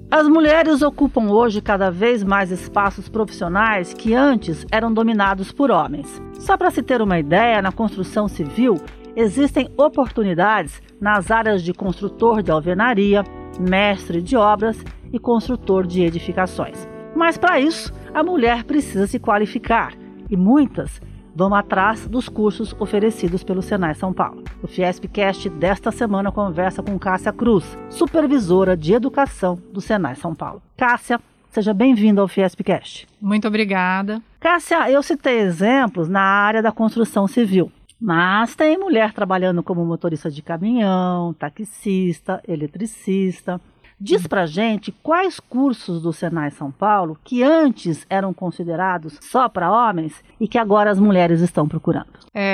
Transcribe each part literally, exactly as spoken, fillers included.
As mulheres ocupam hoje cada vez mais espaços profissionais que antes eram dominados por homens. Só para se ter uma ideia, na construção civil existem oportunidades nas áreas de construtor de alvenaria, mestre de obras e construtor de edificações. Mas para isso, a mulher precisa se qualificar e muitas vão atrás dos cursos oferecidos pelo Senai São Paulo. O Fiespcast desta semana conversa com Cássia Cruz, supervisora de educação do Senai São Paulo. Cássia, seja bem-vinda ao Fiespcast. Muito obrigada. Cássia, eu citei exemplos na área da construção civil, mas tem mulher trabalhando como motorista de caminhão, taxista, eletricista. Diz pra gente quais cursos do Senai São Paulo que antes eram considerados só para homens e que agora as mulheres estão procurando.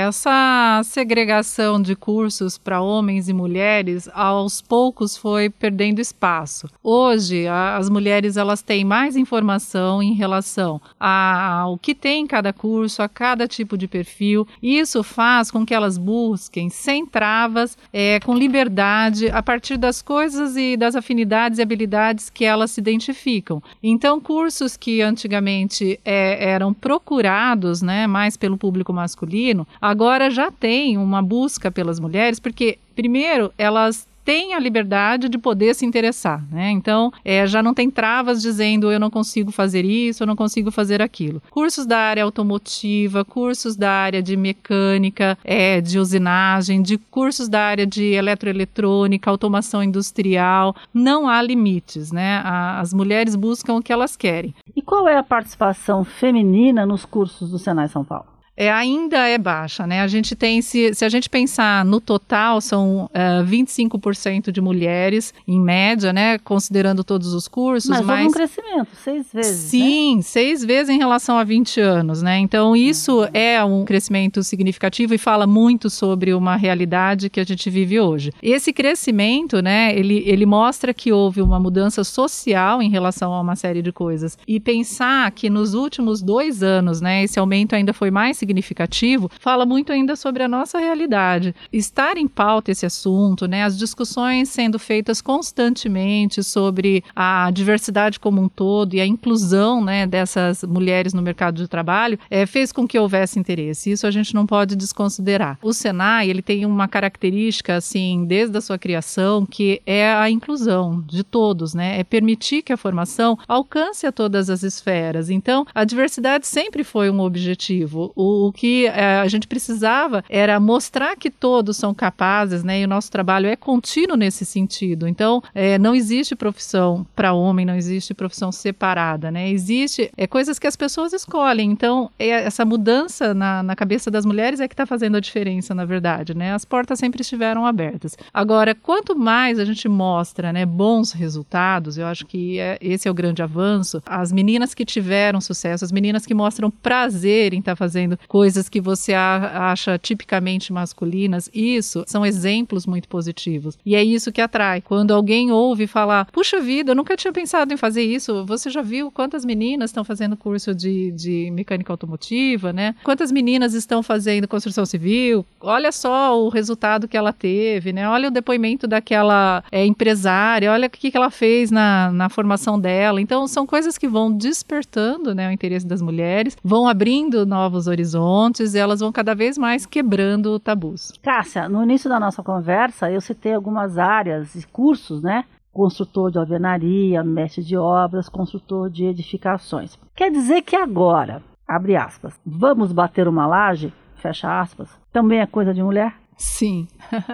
Essa segregação de cursos para homens e mulheres aos poucos foi perdendo espaço. Hoje a, as mulheres elas têm mais informação em relação a, ao que tem em cada curso, a cada tipo de perfil. Isso faz com que elas busquem sem travas, é, com liberdade, a partir das coisas e das afinidades e habilidades que elas se identificam. Então, cursos que antigamente é, eram procurados, né, mais pelo público masculino, agora já tem uma busca pelas mulheres, porque, primeiro, elas têm a liberdade de poder se interessar, né? Então, é, já não tem travas dizendo eu não consigo fazer isso, eu não consigo fazer aquilo. Cursos da área automotiva, cursos da área de mecânica, é, de usinagem, de cursos da área de eletroeletrônica, automação industrial, não há limites, né? A, as mulheres buscam o que elas querem. E qual é a participação feminina nos cursos do Senai São Paulo? É, ainda é baixa, né? A gente tem, se, se a gente pensar no total, são uh, vinte e cinco por cento de mulheres, em média, né? Considerando todos os cursos. Mas, mas houve um crescimento, seis vezes, Sim, né? seis vezes em relação a vinte anos, né? Então, isso uhum. é um crescimento significativo e fala muito sobre uma realidade que a gente vive hoje. Esse crescimento, né? Ele, ele mostra que houve uma mudança social em relação a uma série de coisas. E pensar que nos últimos dois anos, né? Esse aumento ainda foi mais significativo, fala muito ainda sobre a nossa realidade. Estar em pauta esse assunto, né, as discussões sendo feitas constantemente sobre a diversidade como um todo e a inclusão, né, dessas mulheres no mercado de trabalho, é, fez com que houvesse interesse. Isso a gente não pode desconsiderar. O Senai, ele tem uma característica, assim, desde a sua criação, que é a inclusão de todos, né, é permitir que a formação alcance a todas as esferas. Então, a diversidade sempre foi um objetivo. O O que é, a gente precisava era mostrar que todos são capazes, né? E o nosso trabalho é contínuo nesse sentido. Então, é, não existe profissão para homem, não existe profissão separada, né? Existe é, coisas que as pessoas escolhem. Então, é, essa mudança na, na cabeça das mulheres é que está fazendo a diferença, na verdade, né? As portas sempre estiveram abertas. Agora, quanto mais a gente mostra, né, bons resultados, eu acho que é, esse é o grande avanço. As meninas que tiveram sucesso, as meninas que mostram prazer em estar fazendo coisas que você acha tipicamente masculinas, isso são exemplos muito positivos. E é isso que atrai. Quando alguém ouve falar, puxa vida, eu nunca tinha pensado em fazer isso, você já viu quantas meninas estão fazendo curso de, de mecânica automotiva, né? Quantas meninas estão fazendo construção civil? Olha só o resultado que ela teve, né? Olha o depoimento daquela é, empresária, olha o que, que ela fez na, na formação dela. Então, são coisas que vão despertando, né, o interesse das mulheres, vão abrindo novos horizontes, e elas vão cada vez mais quebrando tabus. Cássia, no início da nossa conversa, eu citei algumas áreas e cursos, né? Construtor de alvenaria, mestre de obras, construtor de edificações. Quer dizer que agora, abre aspas, vamos bater uma laje, fecha aspas, também é coisa de mulher? Sim,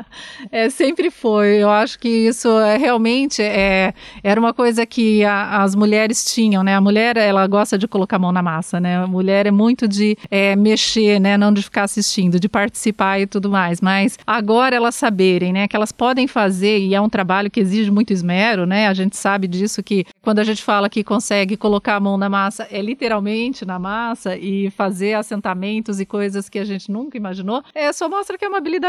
é, sempre foi. Eu acho que isso é, realmente é, era uma coisa que a, as mulheres tinham, né? A mulher, ela gosta de colocar a mão na massa, né? A mulher é muito de é, mexer, né? Não de ficar assistindo, de participar e tudo mais. Mas agora elas saberem, né? Que elas podem fazer, e é um trabalho que exige muito esmero, né? A gente sabe disso, que quando a gente fala que consegue colocar a mão na massa, é literalmente na massa e fazer assentamentos e coisas que a gente nunca imaginou, é, só mostra que é uma habilidade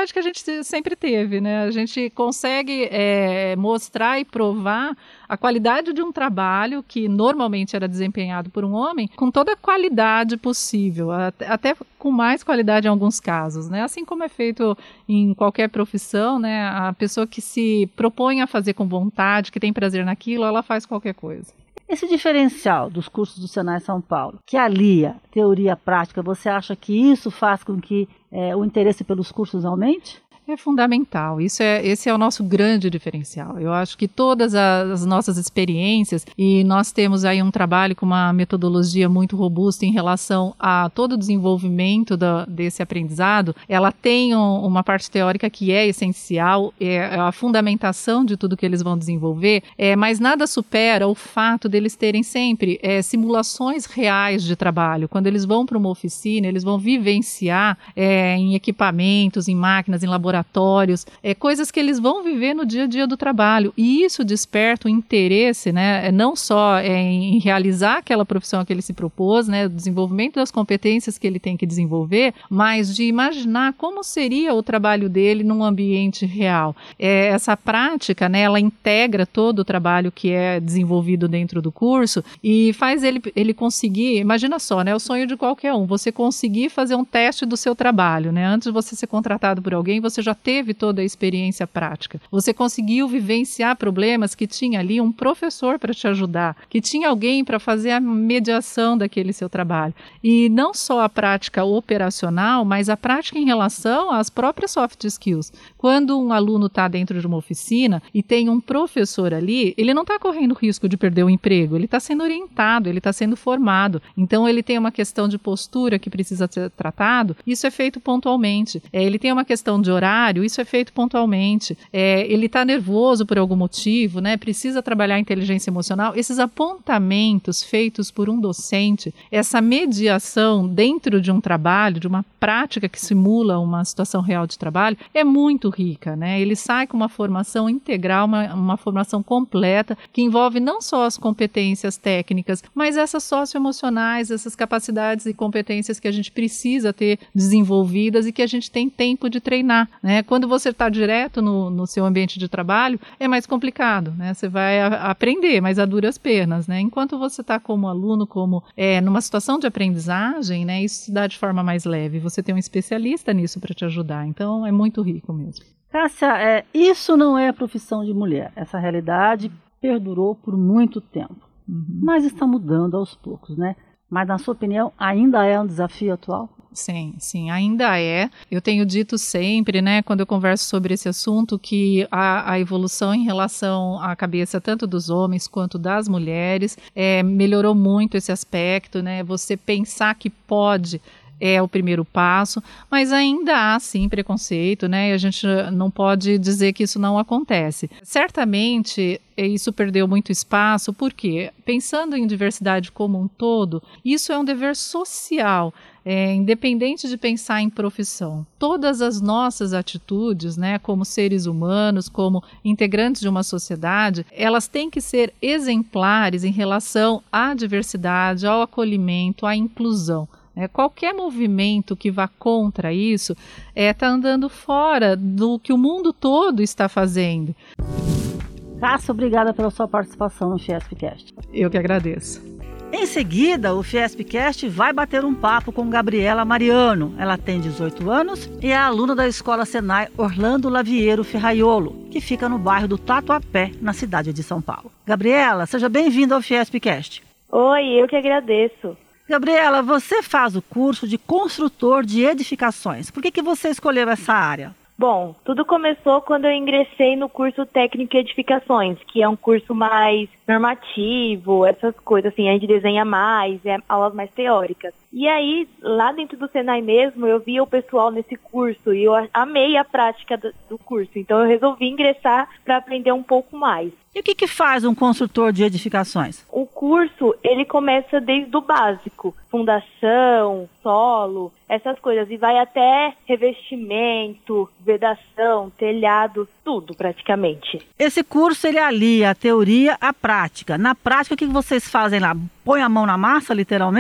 dificuldade que a gente sempre teve, né? A gente consegue é, mostrar e provar a qualidade de um trabalho que normalmente era desempenhado por um homem, com toda a qualidade possível, até, até com mais qualidade em alguns casos, né? Assim como é feito em qualquer profissão, né? A pessoa que se propõe a fazer com vontade, que tem prazer naquilo, ela faz qualquer coisa. Esse diferencial dos cursos do Senai São Paulo, que alia teoria prática, você acha que isso faz com que é, o interesse pelos cursos aumente? É fundamental, isso é, esse é o nosso grande diferencial. Eu acho que todas as nossas experiências, e nós temos aí um trabalho com uma metodologia muito robusta em relação a todo o desenvolvimento da, desse aprendizado, ela tem um, uma parte teórica que é essencial, é a fundamentação de tudo que eles vão desenvolver, é, mas nada supera o fato deles terem sempre é, simulações reais de trabalho. Quando eles vão para uma oficina, eles vão vivenciar é, em equipamentos, em máquinas, em laboratórios, laboratórios, é, coisas que eles vão viver no dia a dia do trabalho, e isso desperta o interesse, né, não só é, em realizar aquela profissão que ele se propôs, né, o desenvolvimento das competências que ele tem que desenvolver, mas de imaginar como seria o trabalho dele num ambiente real. É, essa prática, né, ela integra todo o trabalho que é desenvolvido dentro do curso e faz ele, ele conseguir, imagina só, né, o sonho de qualquer um, você conseguir fazer um teste do seu trabalho, né, antes de você ser contratado por alguém, você já teve toda a experiência prática. Você conseguiu vivenciar problemas que tinha ali um professor para te ajudar, que tinha alguém para fazer a mediação daquele seu trabalho. E não só a prática operacional, mas a prática em relação às próprias soft skills. Quando um aluno está dentro de uma oficina e tem um professor ali, ele não está correndo risco de perder o emprego, ele está sendo orientado, ele está sendo formado. Então ele tem uma questão de postura que precisa ser tratado, isso é feito pontualmente. É, ele tem uma questão de horário, isso é feito pontualmente. É, ele está nervoso por algum motivo, né? Precisa trabalhar a inteligência emocional. Esses apontamentos feitos por um docente, essa mediação dentro de um trabalho, de uma prática que simula uma situação real de trabalho, é muito rica, né? Ele sai com uma formação integral, uma, uma formação completa, que envolve não só as competências técnicas, mas essas socioemocionais, essas capacidades e competências que a gente precisa ter desenvolvidas e que a gente tem tempo de treinar, né? Quando você está direto no, no seu ambiente de trabalho, é mais complicado, né? Você vai a, aprender, mas a duras penas, né? Enquanto você está como aluno, como é, numa situação de aprendizagem, né? Isso se dá de forma mais leve. Você tem um especialista nisso para te ajudar. Então, é muito rico mesmo. Cássia, é, isso não é a profissão de mulher. Essa realidade perdurou por muito tempo. Uhum. Mas está mudando aos poucos, né? Mas, na sua opinião, ainda é um desafio atual? Sim, sim, ainda é. Eu tenho dito sempre, né, quando eu converso sobre esse assunto, que a, a evolução em relação à cabeça tanto dos homens quanto das mulheres é, melhorou muito esse aspecto, né? Você pensar que pode é o primeiro passo, mas ainda há sim preconceito, né? E a gente não pode dizer que isso não acontece. Certamente isso perdeu muito espaço, porque pensando em diversidade como um todo, isso é um dever social. É, independente de pensar em profissão, todas as nossas atitudes, né, como seres humanos, como integrantes de uma sociedade, elas têm que ser exemplares em relação à diversidade, ao acolhimento, à inclusão. É, qualquer movimento que vá contra isso está é, andando fora do que o mundo todo está fazendo. Cássia, obrigada pela sua participação no Fiespcast. Eu que agradeço. Em seguida, o Fiespcast vai bater um papo com Gabriela Mariano. Ela tem dezoito anos e é aluna da Escola Senai Orlando Laviero Ferraiolo, que fica no bairro do Tatuapé, na cidade de São Paulo. Gabriela, seja bem-vinda ao Fiespcast. Oi, eu que agradeço. Gabriela, você faz o curso de construtor de edificações. Por que que você escolheu essa área? Bom, tudo começou quando eu ingressei no curso Técnico em Edificações, que é um curso mais normativo, essas coisas assim, a gente desenha mais, é aulas mais teóricas. E aí, lá dentro do Senai mesmo, eu via o pessoal nesse curso e eu amei a prática do, do curso, então eu resolvi ingressar para aprender um pouco mais. E o que que faz um construtor de edificações? O curso, ele começa desde o básico, fundação, solo, essas coisas, e vai até revestimento, vedação, telhado, tudo praticamente. Esse curso, ele alia a teoria à prática. Na prática, o que vocês fazem lá? Põe a mão na massa, literalmente?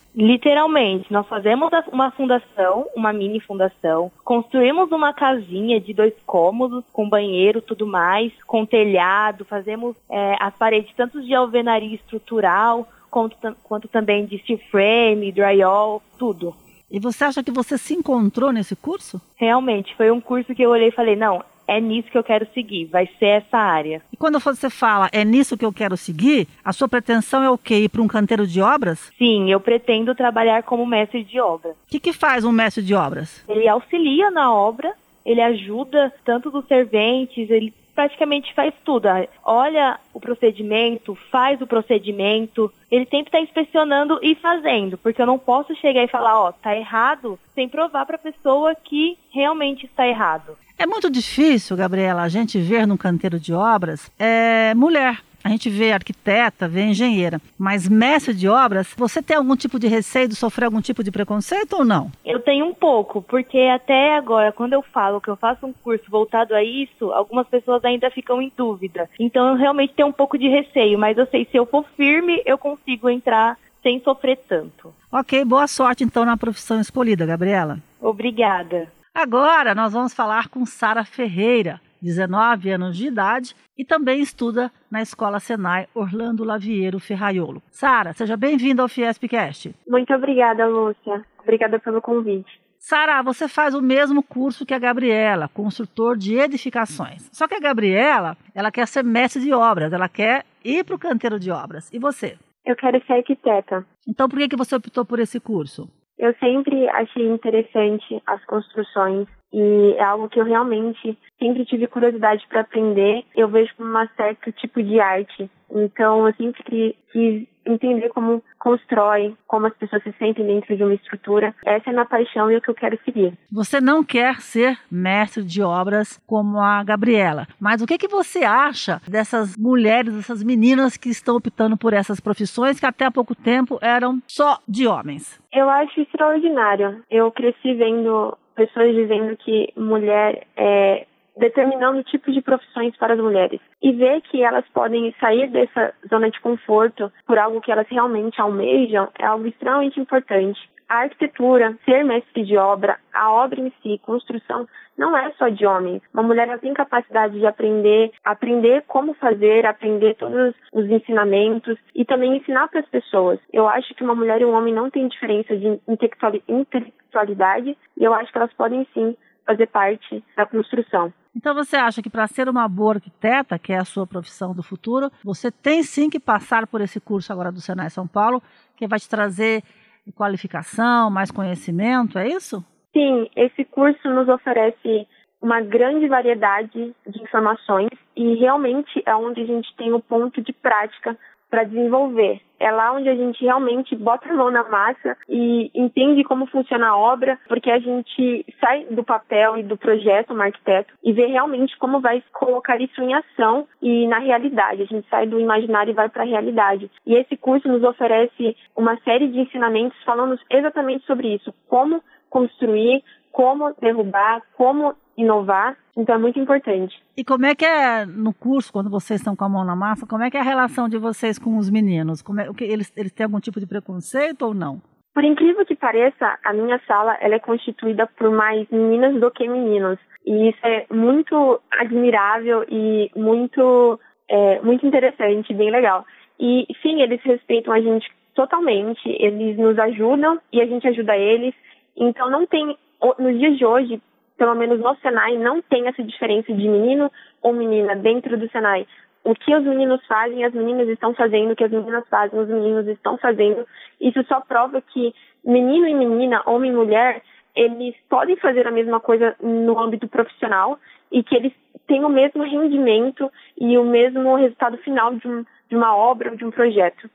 Literalmente, nós fazemos uma fundação, uma mini fundação, construímos uma casinha de dois cômodos, com banheiro, tudo mais, com telhado, fazemos é, as paredes tanto de alvenaria estrutural, quanto, quanto também de steel frame, drywall, tudo. E você acha que você se encontrou nesse curso? Realmente, foi um curso que eu olhei e falei, não, é nisso que eu quero seguir, vai ser essa área. E quando você fala, é nisso que eu quero seguir, a sua pretensão é o quê? Ir para um canteiro de obras? Sim, eu pretendo trabalhar como mestre de obra. O que, que faz um mestre de obras? Ele auxilia na obra, ele ajuda tanto dos serventes, ele praticamente faz tudo. Olha o procedimento, faz o procedimento. Ele sempre está inspecionando e fazendo, porque eu não posso chegar e falar, ó, tá errado, sem provar para a pessoa que realmente está errado. É muito difícil, Gabriela, a gente ver num canteiro de obras é, mulher. A gente vê arquiteta, vê engenheira, mas mestre de obras, você tem algum tipo de receio de sofrer algum tipo de preconceito ou não? Eu tenho um pouco, porque até agora, quando eu falo que eu faço um curso voltado a isso, algumas pessoas ainda ficam em dúvida. Então eu realmente tenho um pouco de receio, mas eu sei que se eu for firme, eu consigo entrar sem sofrer tanto. Ok, boa sorte então na profissão escolhida, Gabriela. Obrigada. Agora nós vamos falar com Sara Ferreira, dezenove anos de idade e também estuda na Escola Senai Orlando Laviero Ferraiolo. Sara, seja bem-vinda ao Fiespcast. Muito obrigada, Lúcia. Obrigada pelo convite. Sara, você faz o mesmo curso que a Gabriela, construtor de edificações. Só que a Gabriela, ela quer ser mestre de obras, ela quer ir para o canteiro de obras. E você? Eu quero ser arquiteta. Então por que, que você optou por esse curso? Eu sempre achei interessante as construções e é algo que eu realmente sempre tive curiosidade para aprender. Eu vejo como um certo tipo de arte. Então, eu sempre quis entender como constrói, como as pessoas se sentem dentro de uma estrutura. Essa é a minha paixão e é o que eu quero seguir. Você não quer ser mestre de obras como a Gabriela, mas o que, que você acha dessas mulheres, dessas meninas que estão optando por essas profissões que até há pouco tempo eram só de homens? Eu acho extraordinário. Eu cresci vendo pessoas dizendo que mulher é determinando tipos de profissões para as mulheres. E ver que elas podem sair dessa zona de conforto por algo que elas realmente almejam é algo extremamente importante. A arquitetura, ser mestre de obra, a obra em si, construção, não é só de homens. Uma mulher ela tem capacidade de aprender, aprender como fazer, aprender todos os ensinamentos e também ensinar para as pessoas. Eu acho que uma mulher e um homem não tem diferença de intelectualidade e eu acho que elas podem sim fazer parte da construção. Então você acha que para ser uma boa arquiteta, que é a sua profissão do futuro, você tem sim que passar por esse curso agora do Senai São Paulo, que vai te trazer qualificação, mais conhecimento, é isso? Sim, esse curso nos oferece uma grande variedade de informações e realmente é onde a gente tem o ponto de prática para desenvolver. É lá onde a gente realmente bota a mão na massa e entende como funciona a obra, porque a gente sai do papel e do projeto como arquiteto e vê realmente como vai colocar isso em ação e na realidade. A gente sai do imaginário e vai para a realidade. E esse curso nos oferece uma série de ensinamentos falando exatamente sobre isso, como construir, como derrubar, como inovar, então é muito importante. E como é que é no curso, quando vocês estão com a mão na massa, como é que é a relação de vocês com os meninos? Como é, o que, eles, eles têm algum tipo de preconceito ou não? Por incrível que pareça, a minha sala ela é constituída por mais meninas do que meninos. E isso é muito admirável e muito, é, muito interessante, bem legal. E sim, eles respeitam a gente totalmente, eles nos ajudam e a gente ajuda eles. Então não tem, nos dias de hoje, pelo menos no Senai, não tem essa diferença de menino ou menina dentro do Senai. O que os meninos fazem, as meninas estão fazendo, o que as meninas fazem, os meninos estão fazendo. Isso só prova que menino e menina, homem e mulher, eles podem fazer a mesma coisa no âmbito profissional e que eles têm o mesmo rendimento e o mesmo resultado final de, um, de uma obra ou de um projeto.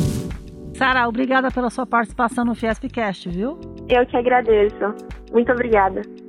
Sara, obrigada pela sua participação no Fiespcast, viu? Eu que agradeço. Muito obrigada.